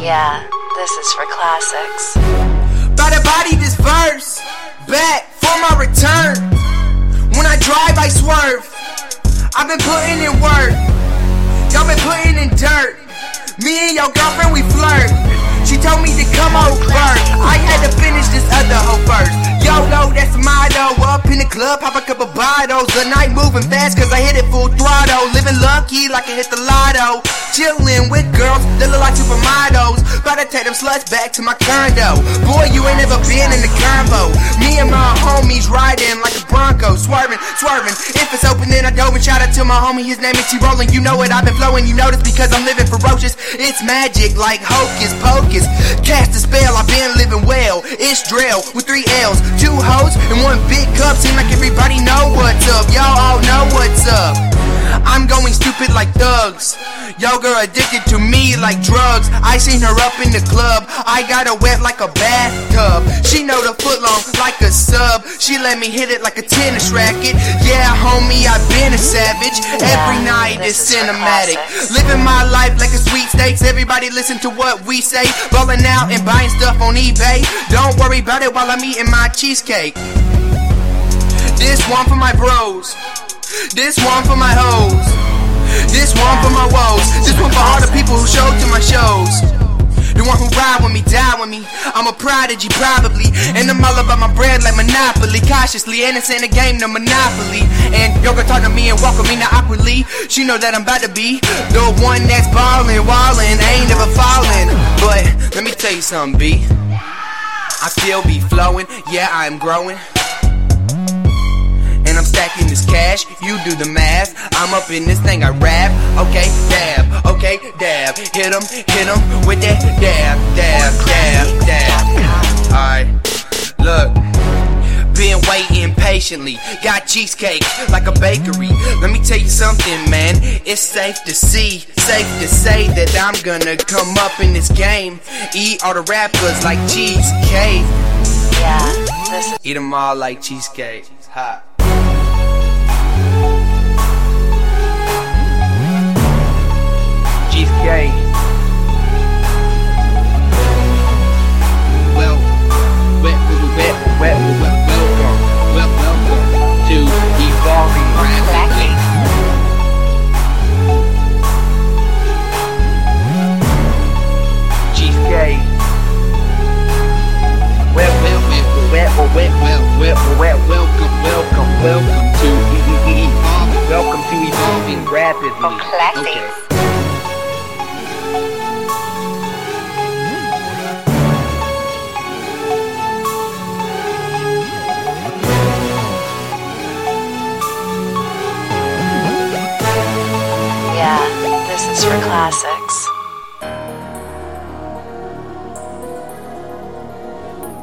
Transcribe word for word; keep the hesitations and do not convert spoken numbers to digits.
Yeah, this is for classics. By the body this verse, back for my return. When I drive I swerve, I've been putting in work, y'all been putting in dirt. Me and your girlfriend we flirt, she told me to come over, I had to finish this other whole verse. YOLO, that's the motto, up in the club, pop a couple bottles. The night moving fast cause I hit it full throttle. Living lucky like I hit the lotto. Chillin' with girls that look like supermodels. About to take them sluts back to my condo. Boy, you ain't never been in the combo. Me and my homies riding like a Bronco. Swerving, swerving, if it's open then I dove and shout out to my homie, his name is T-Rollin'. You know it, I've been flowing, you know this because I'm living ferocious. It's magic like hocus pocus. Cast a spell, I've been living well. It's drill with three L's, two hoes and one big cup. Seem like everybody know what's up, y'all all know what's up. I'm going stupid like thugs. Yo girl addicted to me like drugs. I seen her up in the club, I got her wet like a bathtub. She know the foot long like a sub. She let me hit it like a tennis racket. Yeah homie, I've been a savage. Every night is cinematic. Living my life like a sweepstakes. Everybody listen to what we say. Ballin' out and buying stuff on eBay. Don't worry about it while I'm eating my cheesecake. This one for my bros, this one for my hoes, this one for my woes, this one for all the people who showed to my shows. The one who ride with me, die with me. I'm a prodigy probably, and I'm all about my bread like Monopoly. Cautiously, and it's in the game, no Monopoly. And yo girl talk to me and welcome me now awkwardly. She know that I'm about to be the one that's ballin', wallin', ain't never fallin'. But let me tell you something, B, I still be flowing, yeah I'm growing. And I'm stacking this cash, you do the math. I'm up in this thing, I rap. Okay, dab, okay, dab. Hit 'em, hit 'em with that dab, dab, dab, dab. Alright, look, been waiting patiently. Got cheesecake like a bakery. Let me tell you something, man, it's safe to see, safe to say that I'm gonna come up in this game. Eat all the rappers like cheesecake. Yeah, this is Eat 'em all like cheesecake. It's hot. Cheesecake. Well, well, well, well, well, welcome, well, welcome to Evolving Rapidly. Cheesecake. Well, well, well, well, well, well, well, well, welcome, welcome, welcome to Evolving. Welcome to Evolving Rapidly. classics. Okay. Yeah, this is for classics.